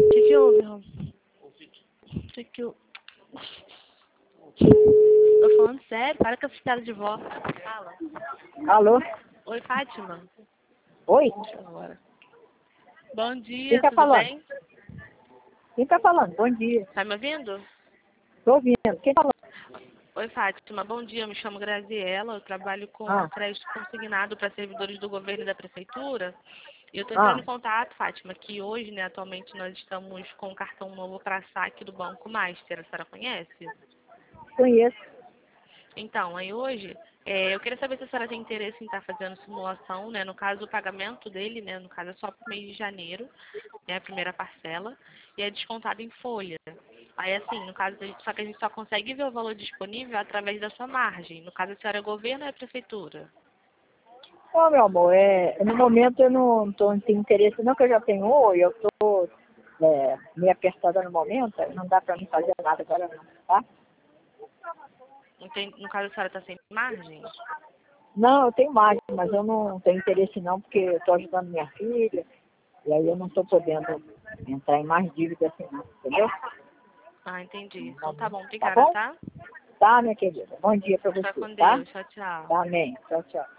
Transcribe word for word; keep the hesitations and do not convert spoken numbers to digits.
O que que houve, Rom? O que que eu... Tô falando sério, para com essa piada de vó. Fala. Alô? Oi, Fátima. Oi? Agora. Bom Quem dia, tá tudo falando? bem? Quem tá falando? Bom dia. Tá me ouvindo? Tô ouvindo. Quem tá falando? Oi, Fátima. Bom dia, eu me chamo Graziela, eu trabalho com Ah, crédito consignado para servidores do governo e da prefeitura. E eu estou entrando ah, em contato, Fátima, que hoje, né, atualmente nós estamos com um cartão novo para saque do Banco Master. A senhora conhece? conheço. Então, aí hoje, é, eu queria saber se a senhora tem interesse em estar fazendo simulação, né? No caso, o pagamento dele, né? No caso, é só para o mês de janeiro, é a primeira parcela, e é descontado em folha. Aí, assim, no caso, a gente, só que a gente só consegue ver o valor disponível através da sua margem. No caso, a senhora é governo ou é prefeitura? Ô, meu amor, é, no momento eu não, tô, não tenho interesse não, que eu já tenho um e eu tô é, meio apertada no momento, não dá pra mim fazer nada agora não, tá? Não tem- No caso, a senhora está sem margem? Não, eu tenho mais, mas eu não tenho interesse não, porque eu tô ajudando minha filha, e aí eu não tô podendo entrar em mais dívida assim não, entendeu? Ah, entendi. No Então tá momento. bom, Tá obrigada, bom? tá? Tá, minha querida. Bom dia pra Fica você, com tá? Deus. Tchau, tchau. Tá, amém. Tchau, tchau.